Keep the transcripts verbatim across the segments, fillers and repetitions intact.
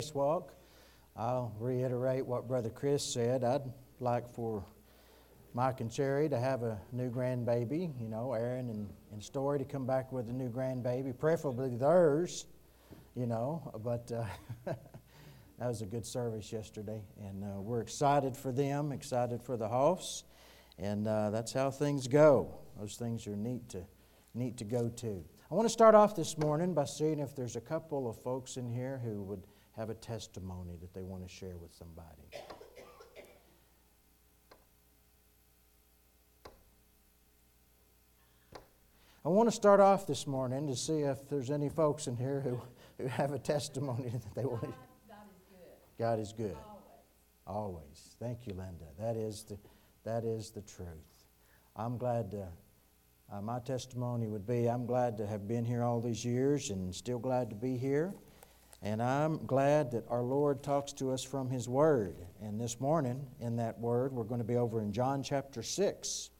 Walk. I'll reiterate what Brother Chris said. I'd like for Mike and Cherry to have a new grandbaby, you know, Aaron and, and Story to come back with a new grandbaby, preferably theirs, you know, but uh, that was a good service yesterday, and uh, we're excited for them, excited for the Hoffs, and uh, that's how things go. Those things are neat to, neat to go to. I want to start off this morning by seeing if there's a couple of folks in here who would have a testimony that they want to share with somebody. I want to start off this morning to see if there's any folks in here who, who have a testimony that they want to. God is good. God is good. Always. Always. Thank you, Linda. That is the, that is the truth. I'm glad to, uh, my testimony would be I'm glad to have been here all these years and still glad to be here. And I'm glad that our Lord talks to us from His Word. And this morning, in that Word, we're going to be over in John chapter six.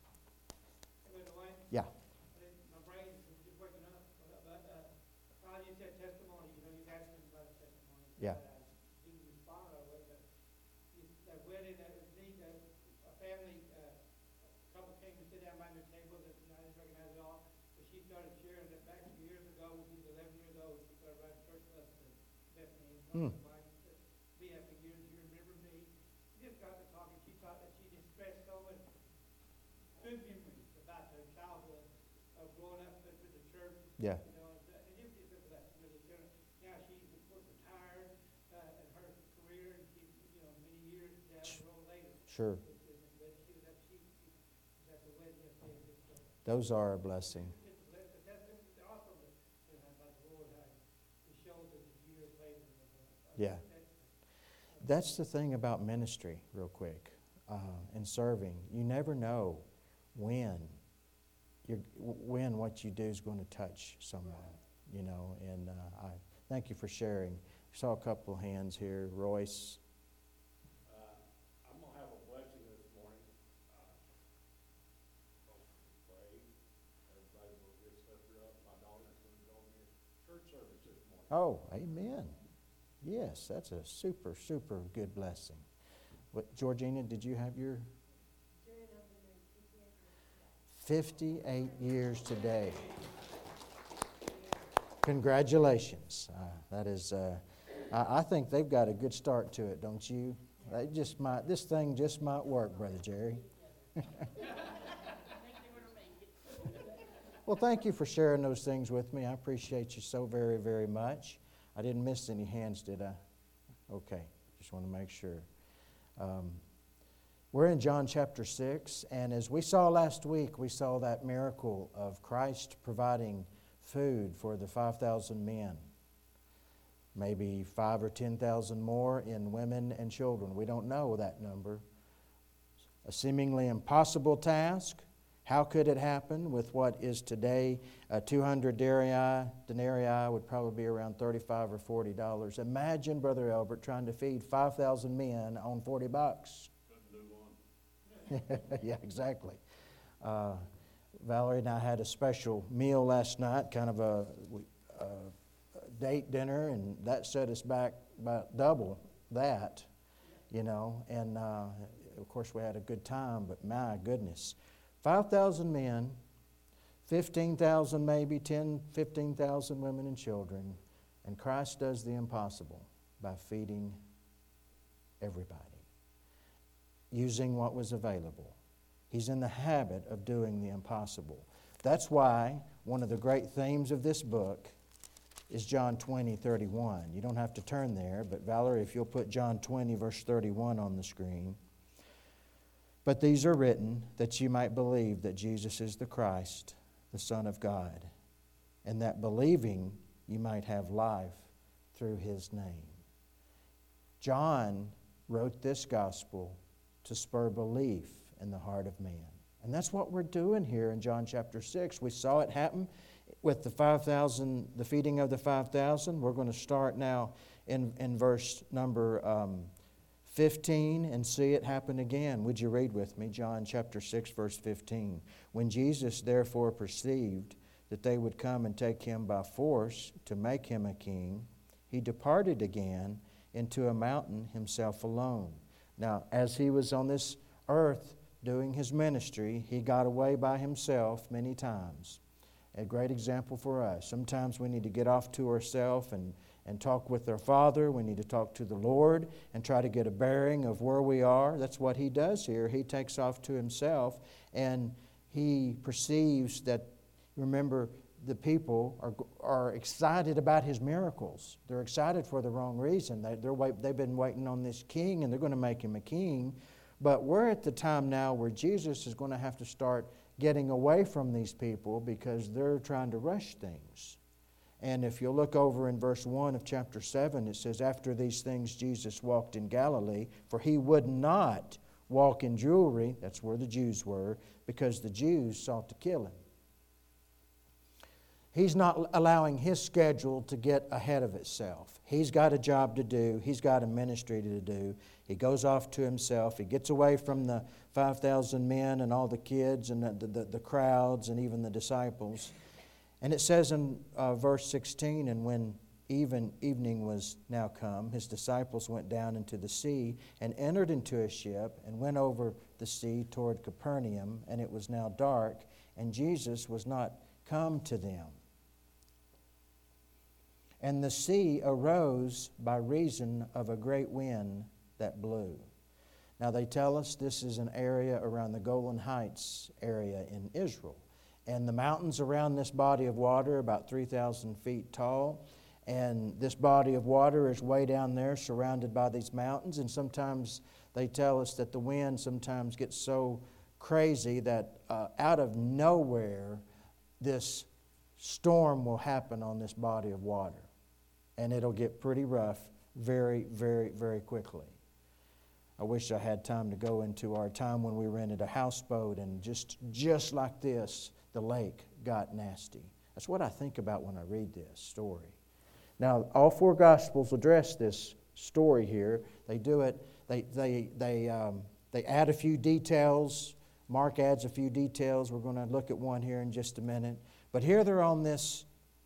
Yeah. My brain is just waking up. But uh, while you said testimony, you know, you asked me about a testimony. Yeah. But I didn't respond right away. But that wedding, that was neat. Uh, a family, uh, a couple came to sit down by the table that you know, I didn't recognize at all. But she started sharing that back years ago, when she was eleven years old, she started writing church lessons. Bethany, Hmm. we have for years, you remember me. We just got to talking. She thought that she just expressed so much good memories about her childhood of growing up with the church. Yeah. You know, and it was just a blessing, really. So now she's, of course, retired uh, in her career, and she's, you know, many years down the road later. Sure. But she was at, she, she was at the wedding yesterday. Just, uh, Those are a blessing. it's a blessing. That's it's awesome to, to have by the Lord how He shows us years later. Yeah. That's the thing about ministry, real quick, uh, and serving. You never know when you're, when what you do is going to touch someone, you know. And uh, I thank you for sharing. I saw a couple of hands here. Royce. Uh, I'm going to have a blessing this morning. Uh, folks pray. Everybody will get slipped up. My daughter's going to go to church service this morning. Oh, amen. Yes, that's a super, super good blessing. What, Georgina, did you have your? fifty-eight years today. Congratulations. Uh, that is, uh, I, I think they've got a good start to it, don't you? They just might. This thing just might work, Brother Jerry. Well, thank you for sharing those things with me. I appreciate you so very, very much. I didn't miss any hands, did I? Okay, just want to make sure. Um, we're in John chapter six, and as we saw last week, we saw that miracle of Christ providing food for the five thousand men. Maybe five or ten thousand more in women and children. We don't know that number. A seemingly impossible task. How could it happen with what is today uh, two hundred denarii? Denarii would probably be around thirty-five or forty dollars. Imagine, Brother Albert, trying to feed five thousand men on forty bucks. Couldn't do one. Yeah, exactly. Uh, Valerie and I had a special meal last night, kind of a, a date dinner, and that set us back about double that, you know. And uh, of course, we had a good time, but my goodness. five thousand men, fifteen thousand maybe, ten, fifteen thousand women and children, and Christ does the impossible by feeding everybody, using what was available. He's in the habit of doing the impossible. That's why one of the great themes of this book is John twenty, thirty-one. You don't have to turn there, but Valerie, if you'll put John twenty, verse thirty-one on the screen. But these are written that you might believe that Jesus is the Christ, the Son of God, and that believing you might have life through His name. John wrote this gospel to spur belief in the heart of man. And that's what we're doing here in John chapter six. We saw it happen with the five thousand, the feeding of the five thousand. We're going to start now in, in verse number um, fifteen and see it happen again. Would you read with me? John chapter six, verse fifteen. When Jesus therefore perceived that they would come and take him by force to make him a king, he departed again into a mountain himself alone. Now, as he was on this earth doing his ministry, he got away by himself many times. A great example for us. Sometimes we need to get off to ourselves and, and talk with our Father. We need to talk to the Lord and try to get a bearing of where we are. That's what he does here. He takes off to himself, and he perceives that, remember, the people are, are excited about his miracles. They're excited for the wrong reason. They, they're wait, they've been waiting on this king, and they're going to make him a king. But we're at the time now where Jesus is going to have to start getting away from these people because they're trying to rush things. And if you look over in verse one of chapter seven, it says, "After these things Jesus walked in Galilee, for he would not walk in Jewry," that's where the Jews were, because the Jews sought to kill him. He's not allowing his schedule to get ahead of itself. He's got a job to do. He's got a ministry to do. He goes off to himself. He gets away from the five thousand men and all the kids and the, the, the crowds and even the disciples. And it says in uh, verse sixteen, "And when even evening was now come, his disciples went down into the sea and entered into a ship and went over the sea toward Capernaum. And it was now dark, and Jesus was not come to them. And the sea arose by reason of a great wind that blew." Now they tell us this is an area around the Golan Heights area in Israel. And the mountains around this body of water are about three thousand feet tall. And this body of water is way down there surrounded by these mountains. And sometimes they tell us that the wind sometimes gets so crazy that uh, out of nowhere this storm will happen on this body of water. And it'll get pretty rough very, very, very quickly. I wish I had time to go into our time when we rented a houseboat and just, just like this, the lake got nasty. That's what I think about when I read this story. Now, all four Gospels address this story here. They do it, they, they, they, um, they add a few details. Mark adds a few details. We're going to look at one here in just a minute. But here they're on this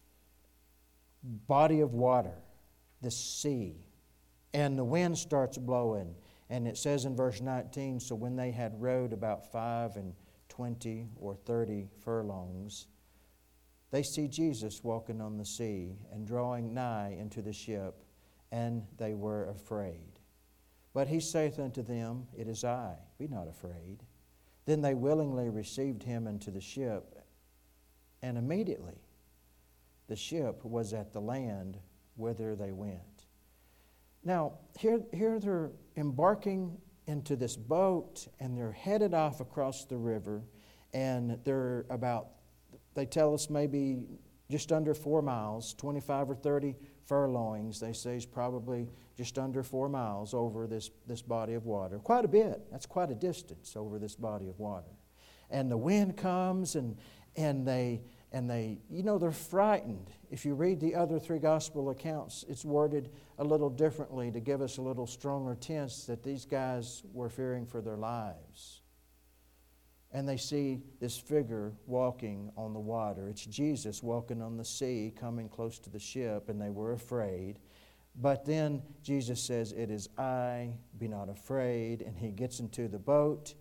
body of water, this sea, and the wind starts blowing. And it says in verse nineteen, "So when they had rowed about five and twenty or thirty furlongs, they see Jesus walking on the sea and drawing nigh into the ship, and they were afraid. But he saith unto them, It is I, be not afraid. Then they willingly received him into the ship, and immediately the ship was at the land whither they went." Now, here, here they're embarking into this boat, and they're headed off across the river, and they're about, they tell us maybe just under four miles, twenty-five or thirty furlongs, they say is probably just under four miles over this, this body of water. Quite a bit. That's quite a distance over this body of water. And the wind comes, and and they, and they, you know, they're frightened. If you read the other three gospel accounts, it's worded a little differently to give us a little stronger sense that these guys were fearing for their lives. And they see this figure walking on the water. It's Jesus walking on the sea, coming close to the ship, and they were afraid. But then Jesus says, "It is I, be not afraid," and he gets into the boat.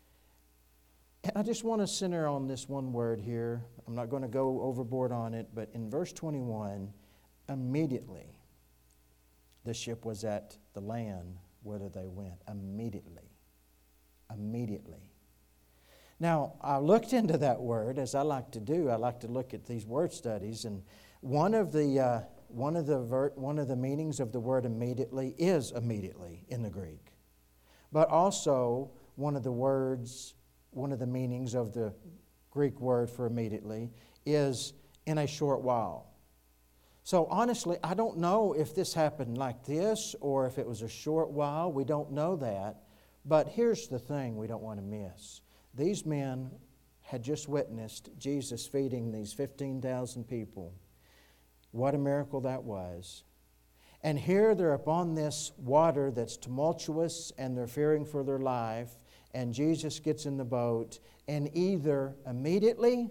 And I just want to center on this one word here. I'm not going to go overboard on it, but in verse twenty-one, immediately the ship was at the land whither they went. Immediately. Immediately. Now, I looked into that word, as I like to do. I like to look at these word studies, and one of the uh, one of the ver- one of the meanings of the word immediately is immediately in the Greek, but also one of the words. One of the meanings of the Greek word for immediately is in a short while. So honestly, I don't know if this happened like this or if it was a short while. We don't know that. But here's the thing we don't want to miss. These men had just witnessed Jesus feeding these fifteen thousand people. What a miracle that was. And here they're upon this water that's tumultuous and they're fearing for their life. And Jesus gets in the boat, and either immediately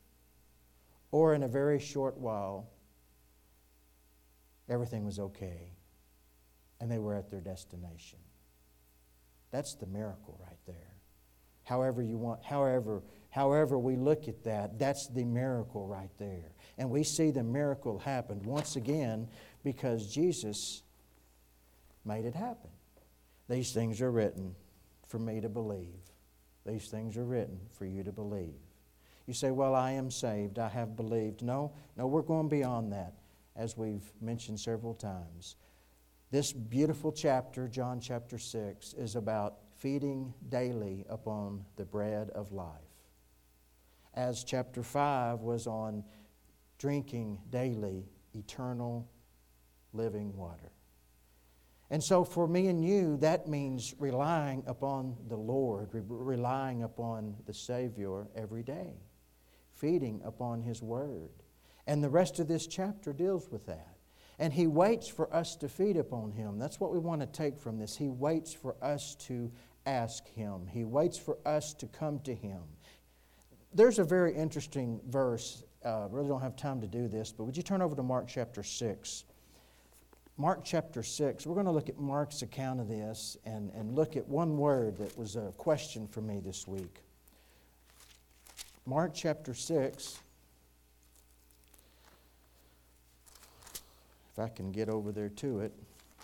or in a very short while, everything was okay. and they were at their destination. That's the miracle right there. However you want, however, however we look at that, that's the miracle right there. And we see the miracle happen once again because Jesus made it happen. These things are written for me to believe. These things are written for you to believe. You say, well, I am saved. I have believed. No, no, we're going beyond that, as we've mentioned several times. This beautiful chapter, John chapter six, is about feeding daily upon the bread of life. As chapter five was on drinking daily eternal living water. And so for me and you, that means relying upon the Lord, re- relying upon the Savior every day, feeding upon His Word. And the rest of this chapter deals with that. And He waits for us to feed upon Him. That's what we want to take from this. He waits for us to ask Him. He waits for us to come to Him. There's a very interesting verse. I uh, really don't have time to do this, but would you turn over to Mark chapter six? Mark chapter six, we're going to look at Mark's account of this and, and look at one word that was a question for me this week. Mark chapter six. If I can get over there to it.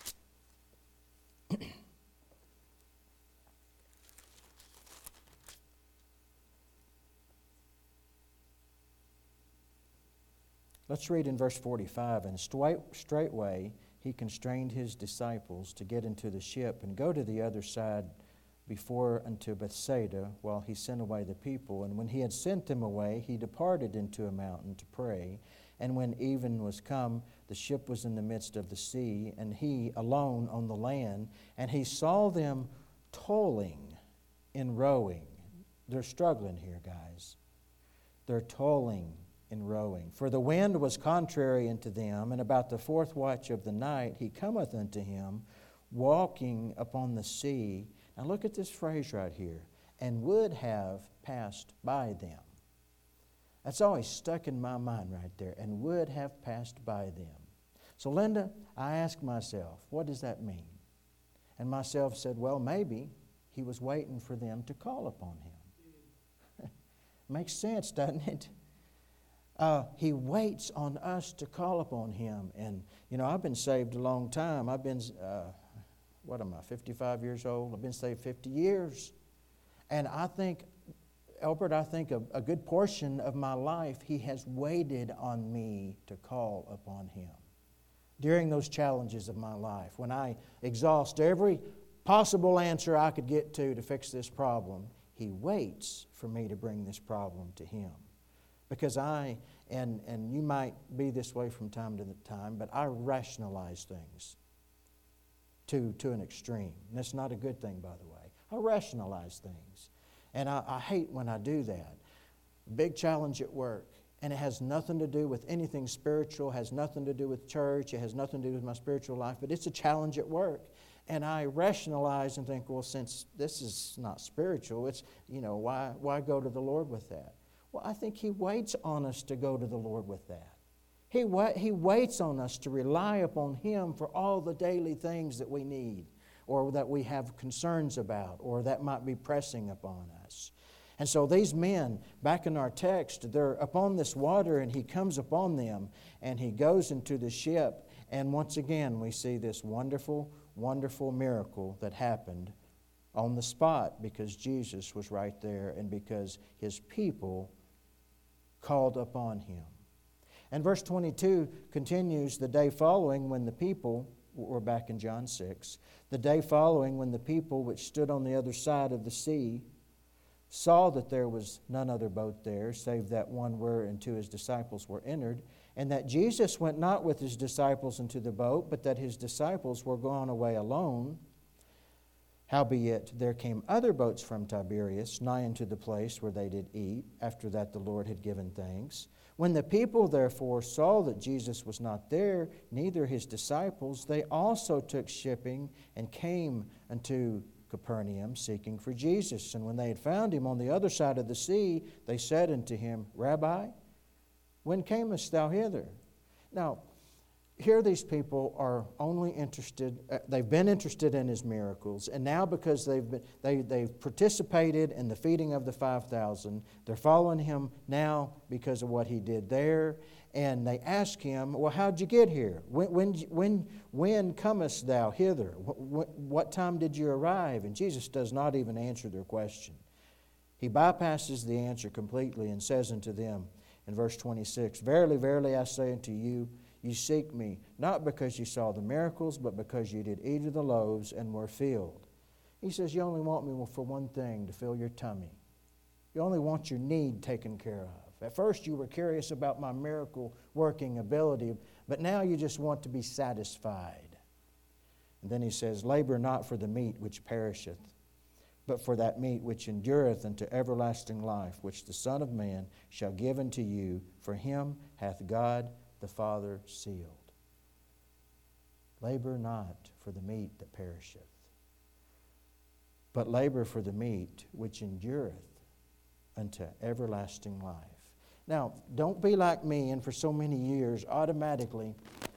Let's read in verse forty-five. And straightway He constrained His disciples to get into the ship and go to the other side before unto Bethsaida, while He sent away the people. And when He had sent them away, He departed into a mountain to pray. And when even was come, the ship was in the midst of the sea, and He alone on the land. And He saw them toiling in rowing. They're struggling here, guys. They're toiling in rowing. For the wind was contrary unto them, and about the fourth watch of the night He cometh unto him, walking upon the sea. Now look at this phrase right here. And would have passed by them. That's always stuck in my mind right there. And would have passed by them. So Linda, I asked myself, what does that mean? And myself said, well, maybe He was waiting for them to call upon Him. Makes sense, doesn't it? Uh, he waits on us to call upon Him. And, you know, I've been saved a long time. I've been, uh, what am I, fifty-five years old? I've been saved fifty years. And I think, Albert, I think a, a good portion of my life, He has waited on me to call upon Him. During those challenges of my life, when I exhaust every possible answer I could get to to fix this problem, He waits for me to bring this problem to Him. Because I, and, and you might be this way from time to time, but I rationalize things to, to an extreme. And that's not a good thing, by the way. I rationalize things. And I, I hate when I do that. Big challenge at work. And it has nothing to do with anything spiritual, has nothing to do with church, it has nothing to do with my spiritual life, but it's a challenge at work. And I rationalize and think, well, since this is not spiritual, it's, you know, why, why go to the Lord with that? Well, I think He waits on us to go to the Lord with that. He, wa- he waits on us to rely upon Him for all the daily things that we need or that we have concerns about or that might be pressing upon us. And so these men, back in our text, they're upon this water and He comes upon them and He goes into the ship. And once again, we see this wonderful, wonderful miracle that happened on the spot because Jesus was right there and because His people called upon Him. And verse twenty-two continues, the day following when the people, we're back in John six, the day following when the people which stood on the other side of the sea saw that there was none other boat there, save that one whereunto His disciples were entered, and that Jesus went not with His disciples into the boat, but that His disciples were gone away alone. Howbeit there came other boats from Tiberias, nigh unto the place where they did eat, after that the Lord had given thanks. When the people therefore saw that Jesus was not there, neither His disciples, they also took shipping and came unto Capernaum, seeking for Jesus. And when they had found Him on the other side of the sea, they said unto Him, Rabbi, when camest thou hither? Now, here these people are only interested, uh, they've been interested in his miracles, and now because they've been, they, they've participated in the feeding of the five thousand, they're following him now because of what he did there, and they ask him, well, how'd you get here? When, when, when, when comest thou hither? What, what time did you arrive? And Jesus does not even answer their question. He bypasses the answer completely and says unto them in verse twenty-six, Verily, verily, I say unto you, you seek me, not because you saw the miracles, but because you did eat of the loaves and were filled. He says, you only want me for one thing, to fill your tummy. You only want your need taken care of. At first you were curious about my miracle-working ability, but now you just want to be satisfied. And then he says, Labor not for the meat which perisheth, but for that meat which endureth unto everlasting life, which the Son of Man shall give unto you, for him hath God the Father sealed. Labor not for the meat that perisheth, but labor for the meat which endureth unto everlasting life. Now, don't be like me, and for so many years, automatically,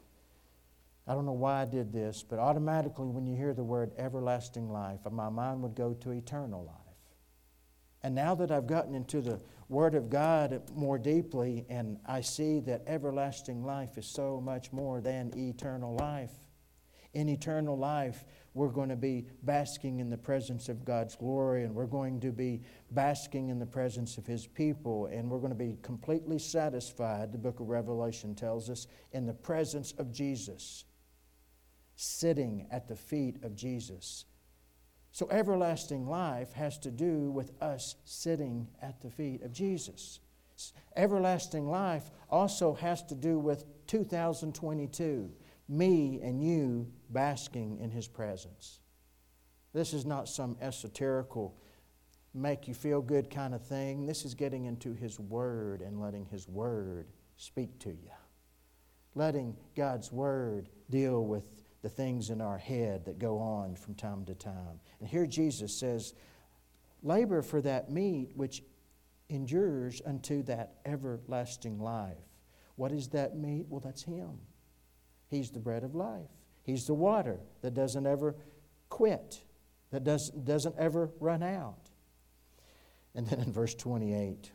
I don't know why I did this, but automatically when you hear the word everlasting life, my mind would go to eternal life. And now that I've gotten into the Word of God more deeply, and I see that everlasting life is so much more than eternal life. In eternal life, we're going to be basking in the presence of God's glory, and we're going to be basking in the presence of His people, and we're going to be completely satisfied, the book of Revelation tells us, in the presence of Jesus, sitting at the feet of Jesus. So everlasting life has to do with us sitting at the feet of Jesus. Everlasting life also has to do with two thousand twenty-two, me and you basking in His presence. This is not some esoterical, make you feel good kind of thing. This is getting into His Word and letting His Word speak to you. Letting God's Word deal with the things in our head that go on from time to time. And here Jesus says, labor for that meat which endures unto that everlasting life. What is that meat? Well, that's Him. He's the bread of life. He's the water that doesn't ever quit, that does, doesn't ever run out. And then in verse twenty-eight,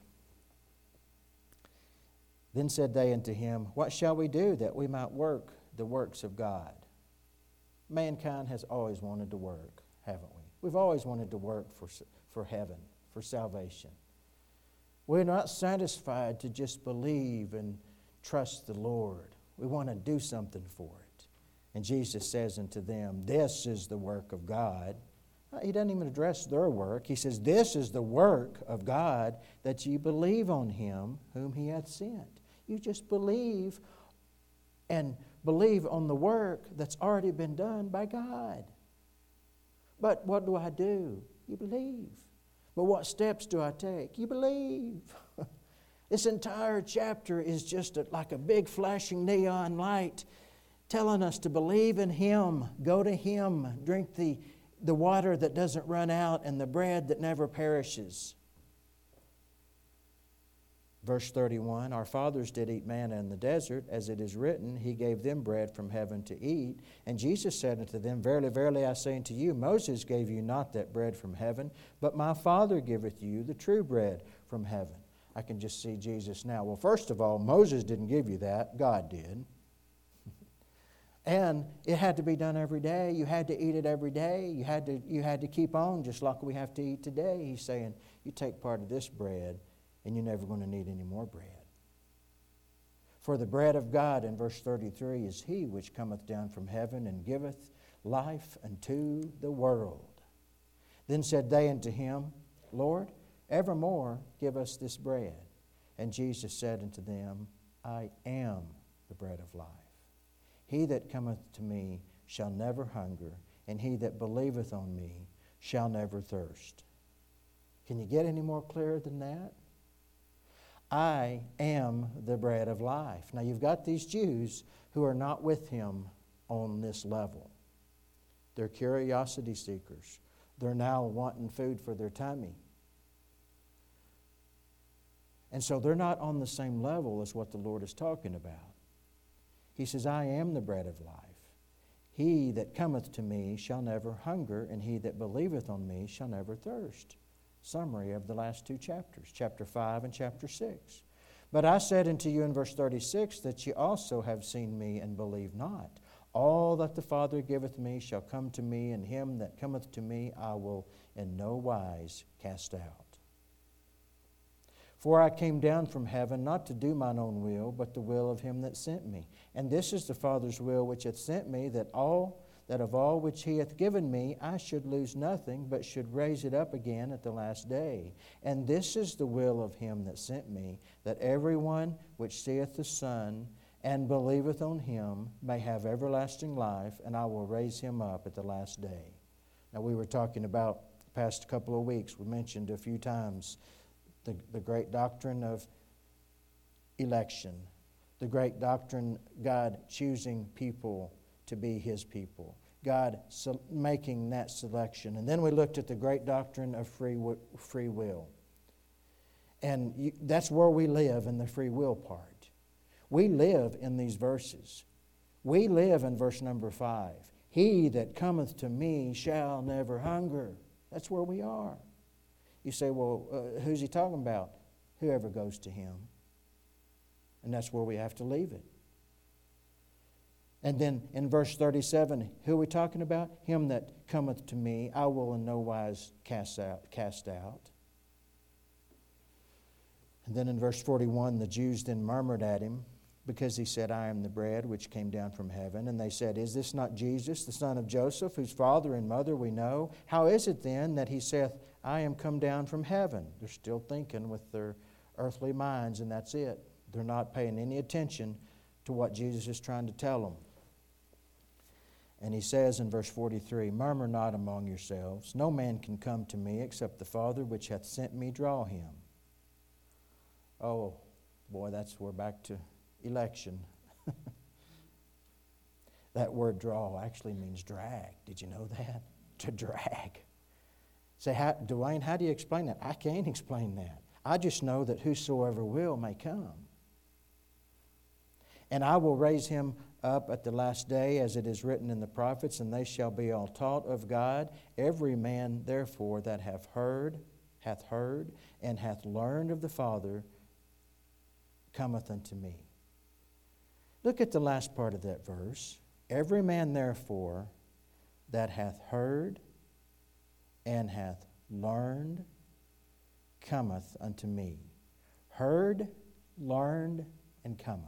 then said they unto him, What shall we do that we might work the works of God? Mankind has always wanted to work, haven't we? We've always wanted to work for, for heaven, for salvation. We're not satisfied to just believe and trust the Lord. We want to do something for it. And Jesus says unto them, This is the work of God. He doesn't even address their work. He says, This is the work of God, that ye believe on Him whom He hath sent. You just believe and believe on the work that's already been done by God. But what do I do? You believe. But what steps do I take? You believe. This entire chapter is just a, like a big flashing neon light telling us to believe in Him, go to Him, drink the, the water that doesn't run out and the bread that never perishes. Verse thirty-one, Our fathers did eat manna in the desert, as it is written, He gave them bread from heaven to eat. And Jesus said unto them, Verily, verily, I say unto you, Moses gave you not that bread from heaven, but my Father giveth you the true bread from heaven. I can just see Jesus now. Well, first of all, Moses didn't give you that. God did. And it had to be done every day. You had to eat it every day. You had to, you had to keep on just like we have to eat today. He's saying, you take part of this bread, and you're never going to need any more bread. For the bread of God, in verse thirty-three, is He which cometh down from heaven and giveth life unto the world. Then said they unto Him, Lord, evermore give us this bread. And Jesus said unto them, I am the bread of life. He that cometh to me shall never hunger, and he that believeth on me shall never thirst. Can you get any more clear than that? I am the bread of life. Now you've got these Jews who are not with Him on this level. They're curiosity seekers. They're now wanting food for their tummy. And so they're not on the same level as what the Lord is talking about. He says, I am the bread of life. He that cometh to me shall never hunger, and he that believeth on me shall never thirst. Summary of the last two chapters, chapter five and chapter six. But I said unto you in verse thirty-six, that ye also have seen me and believe not. All that the Father giveth me shall come to me, and him that cometh to me I will in no wise cast out. For I came down from heaven not to do mine own will, but the will of him that sent me. And this is the Father's will which hath sent me, that all that of all which he hath given me I should lose nothing, but should raise it up again at the last day. And this is the will of him that sent me, that every one which seeth the Son and believeth on him may have everlasting life, and I will raise him up at the last day. Now, we were talking about the past couple of weeks, we mentioned a few times the, the great doctrine of election, the great doctrine God choosing people to be his people, God so making that selection. And then we looked at the great doctrine of free, free will. And you, that's where we live in the free will part. We live in these verses. We live in verse number five. He that cometh to me shall never hunger. That's where we are. You say, well, uh, who's he talking about? Whoever goes to him. And that's where we have to leave it. And then in verse thirty-seven, who are we talking about? Him that cometh to me, I will in no wise cast out. Cast out. And then in verse forty-one, the Jews then murmured at him, because he said, I am the bread which came down from heaven. And they said, is this not Jesus, the son of Joseph, whose father and mother we know? How is it then that he saith, I am come down from heaven? They're still thinking with their earthly minds, and that's it. They're not paying any attention to what Jesus is trying to tell them. And he says in verse forty-three, murmur not among yourselves. No man can come to me except the Father which hath sent me draw him. Oh, boy, that's we're back to election. That word draw actually means drag. Did you know that? To drag. Say, how, Dwayne, how do you explain that? I can't explain that. I just know that whosoever will may come. And I will raise him up at the last day, as it is written in the prophets, and they shall be all taught of God. Every man, therefore, that hath heard, hath heard, and hath learned of the Father, cometh unto me. Look at the last part of that verse. Every man, therefore, that hath heard and hath learned, cometh unto me. Heard, learned, and cometh.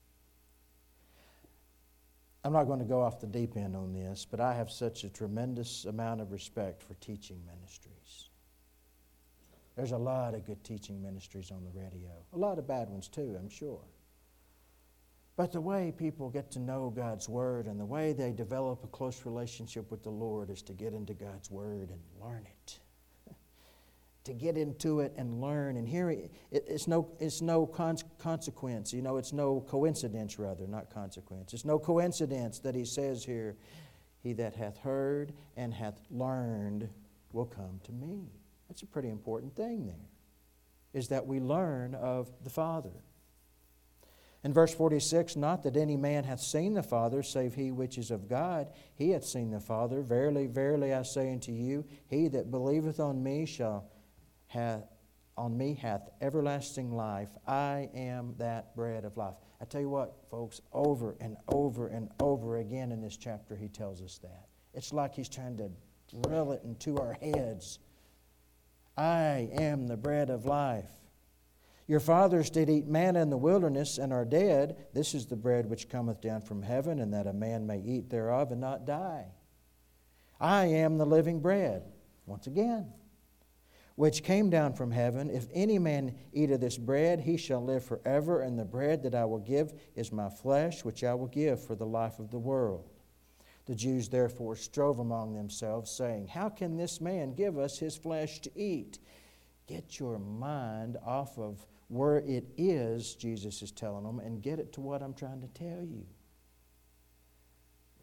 I'm not going to go off the deep end on this, but I have such a tremendous amount of respect for teaching ministries. There's a lot of good teaching ministries on the radio. A lot of bad ones too, I'm sure. But the way people get to know God's Word and the way they develop a close relationship with the Lord is to get into God's Word and learn it. To get into it and learn. And here, it, it's no, it's no con- consequence. You know, it's no coincidence, rather, not consequence. It's no coincidence that he says here, he that hath heard and hath learned will come to me. That's a pretty important thing there, is that we learn of the Father. In verse forty-six, not that any man hath seen the Father, save he which is of God. He hath seen the Father. Verily, verily, I say unto you, he that believeth on me shall hath on me hath everlasting life. I am that bread of life. I tell you what, folks, over and over and over again in this chapter, he tells us that. It's like he's trying to drill it into our heads. I am the bread of life. Your fathers did eat manna in the wilderness and are dead. This is the bread which cometh down from heaven, and that a man may eat thereof and not die. I am the living bread. Once again, which came down from heaven. If any man eat of this bread, he shall live forever. And the bread that I will give is my flesh, which I will give for the life of the world. The Jews therefore strove among themselves, saying, how can this man give us his flesh to eat? Get your mind off of where it is, Jesus is telling them, and get it to what I'm trying to tell you.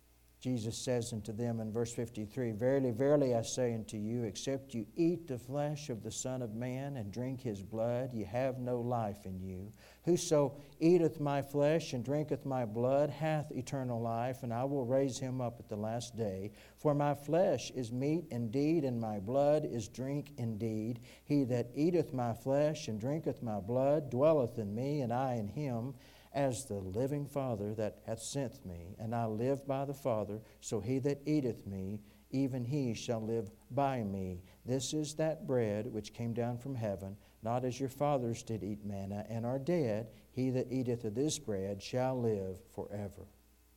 Jesus says unto them in verse fifty-three, Verily, verily, I say unto you, except you eat the flesh of the Son of Man and drink his blood, ye have no life in you. Whoso eateth my flesh and drinketh my blood hath eternal life, and I will raise him up at the last day. For my flesh is meat indeed, and my blood is drink indeed. He that eateth my flesh and drinketh my blood dwelleth in me, and I in him. As the living Father that hath sent me, and I live by the Father, so he that eateth me, even he shall live by me. This is that bread which came down from heaven, not as your fathers did eat manna, and are dead. He that eateth of this bread shall live forever.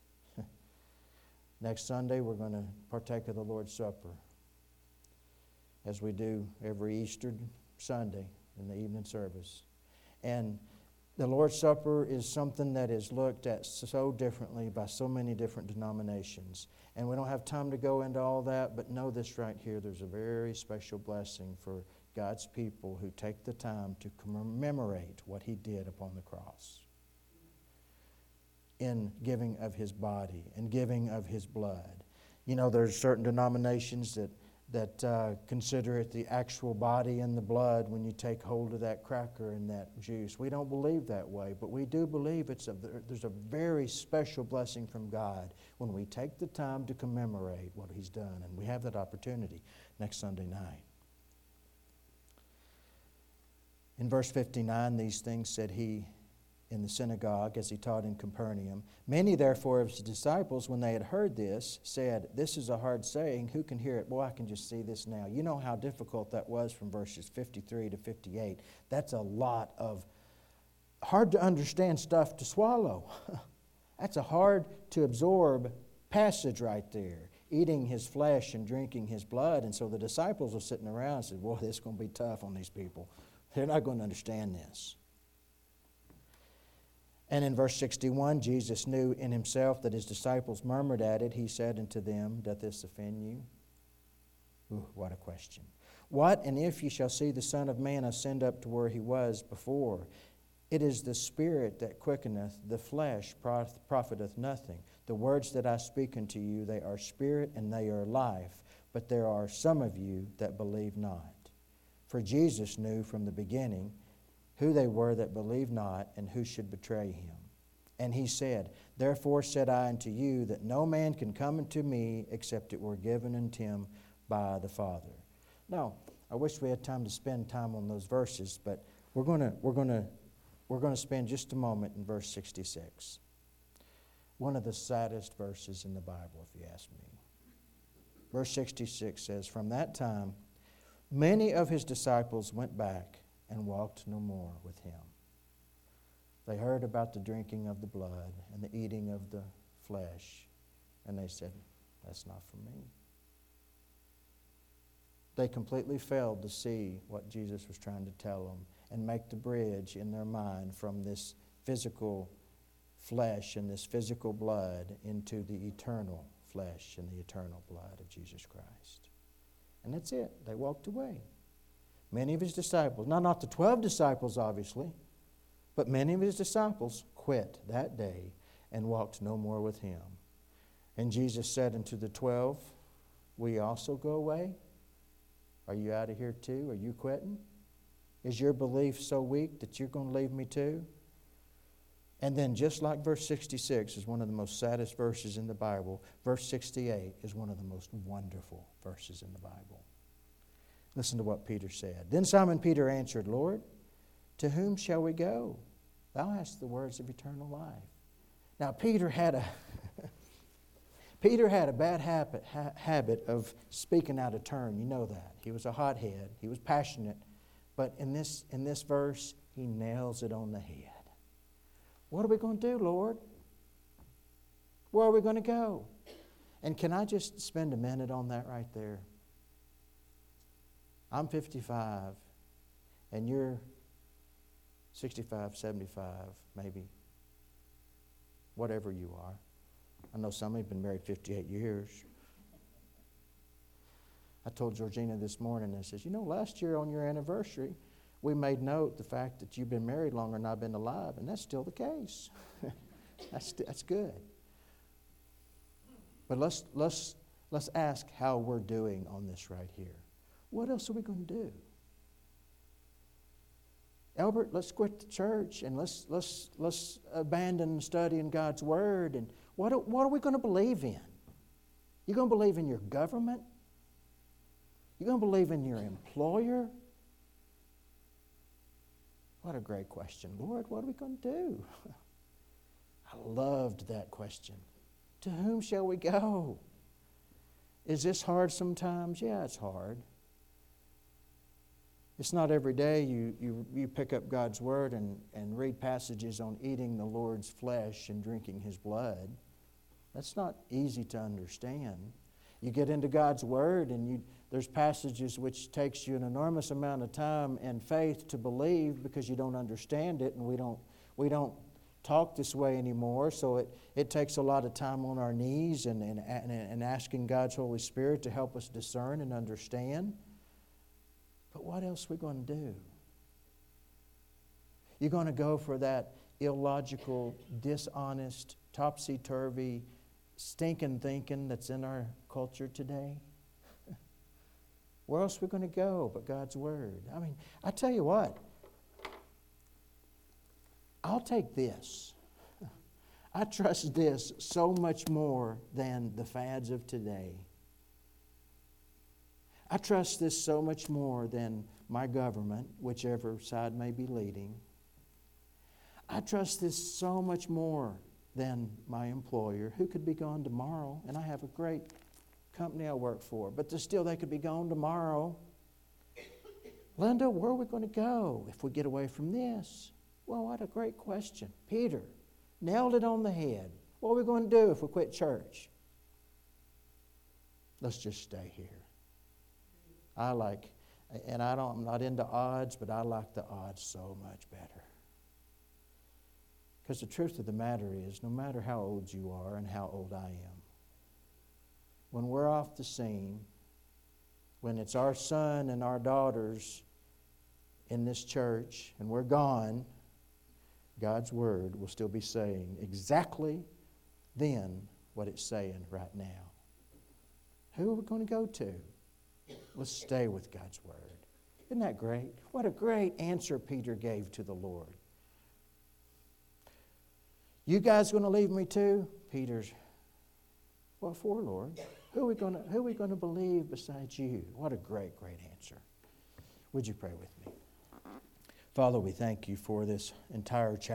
Next Sunday, we're going to partake of the Lord's Supper, as we do every Easter Sunday in the evening service. And the Lord's Supper is something that is looked at so differently by so many different denominations. And we don't have time to go into all that, but know this right here. There's a very special blessing for God's people who take the time to commemorate what He did upon the cross in giving of His body and giving of His blood. You know, there's certain denominations that that uh, consider it the actual body and the blood when you take hold of that cracker and that juice. We don't believe that way, but we do believe it's a, there's a very special blessing from God when we take the time to commemorate what He's done, and we have that opportunity next Sunday night. In verse fifty-nine, these things said He in the synagogue as He taught in Capernaum. Many therefore of His disciples, when they had heard this, said, This is a hard saying, who can hear it? Boy, I can just see this now. You know how difficult that was from verses fifty-three to fifty-eight. That's a lot of hard to understand stuff to swallow. That's a hard to absorb passage right there. Eating His flesh and drinking His blood. And so the disciples are sitting around and said, Boy, this is going to be tough on these people. They're not going to understand this. And in verse sixty-one, Jesus knew in Himself that His disciples murmured at it. He said unto them, Doth this offend you? Ooh, what a question. What, and if ye shall see the Son of Man ascend up to where He was before? It is the Spirit that quickeneth, the flesh profiteth nothing. The words that I speak unto you, they are spirit and they are life. But there are some of you that believe not. For Jesus knew from the beginning who they were that believed not, and who should betray Him. And He said, Therefore said I unto you, that no man can come unto me, except it were given unto him by the Father. Now, I wish we had time to spend time on those verses, but we're going to we're going to we're going to spend just a moment in verse sixty-six. One of the saddest verses in the Bible, if you ask me. Verse sixty-six says, From that time, many of His disciples went back and walked no more with Him. They heard about the drinking of the blood and the eating of the flesh, and they said, That's not for me. They completely failed to see what Jesus was trying to tell them and make the bridge in their mind from this physical flesh and this physical blood into the eternal flesh and the eternal blood of Jesus Christ. And that's it. They walked away. Many of His disciples, now not the twelve disciples obviously, but many of His disciples quit that day and walked no more with Him. And Jesus said unto the twelve, Will you also go away? Are you out of here too? Are you quitting? Is your belief so weak that you're going to leave me too? And then just like verse sixty-six is one of the most saddest verses in the Bible, verse sixty-eight is one of the most wonderful verses in the Bible. Listen to what Peter said. Then Simon Peter answered, Lord, to whom shall we go? Thou hast the words of eternal life. Now Peter had a Peter had a bad habit, ha- habit of speaking out of turn. You know that. He was a hothead. He was passionate. But in this, in this verse, he nails it on the head. What are we going to do, Lord? Where are we going to go? And can I just spend a minute on that right there? I'm fifty-five, and you're sixty-five, seventy-five, maybe, whatever you are. I know some have been married fifty-eight years. I told Georgina this morning, I says, you know, last year on your anniversary, we made note the fact that you've been married longer than I've been alive, and that's still the case. that's, that's good. But let's, let's, let's ask how we're doing on this right here. What else are we going to do? Albert, let's quit the church and let's, let's, let's abandon studying God's Word. And what are, what are we going to believe in? You're going to believe in your government? You're going to believe in your employer? What a great question. Lord, what are we going to do? I loved that question. To whom shall we go? Is this hard sometimes? Yeah, it's hard. It's not every day you, you, you pick up God's Word and, and read passages on eating the Lord's flesh and drinking His blood. That's not easy to understand. You get into God's Word and you, there's passages which takes you an enormous amount of time and faith to believe because you don't understand it, and we don't, we don't talk this way anymore, so it, it takes a lot of time on our knees and, and, and, and asking God's Holy Spirit to help us discern and understand. But what else are we going to do? You're going to go for that illogical, dishonest, topsy-turvy, stinking thinking that's in our culture today? Where else are we going to go but God's Word? I mean, I tell you what, I'll take this. I trust this so much more than the fads of today. I trust this so much more than my government, whichever side may be leading. I trust this so much more than my employer, who could be gone tomorrow, and I have a great company I work for, but still they could be gone tomorrow. Linda, where are we going to go if we get away from this? Well, what a great question. Peter nailed it on the head. What are we going to do if we quit church? Let's just stay here. I like, and I don't, I'm not into odds, but I like the odds so much better. Because the truth of the matter is, no matter how old you are and how old I am, when we're off the scene, when it's our son and our daughters in this church and we're gone, God's Word will still be saying exactly then what it's saying right now. Who are we going to go to? Let's stay with God's Word. Isn't that great? What a great answer Peter gave to the Lord. You guys going to leave me too? Peter's, what for, Lord? Who are we going to, who are we going to believe besides you? What a great, great answer. Would you pray with me? Father, we thank you for this entire chapter.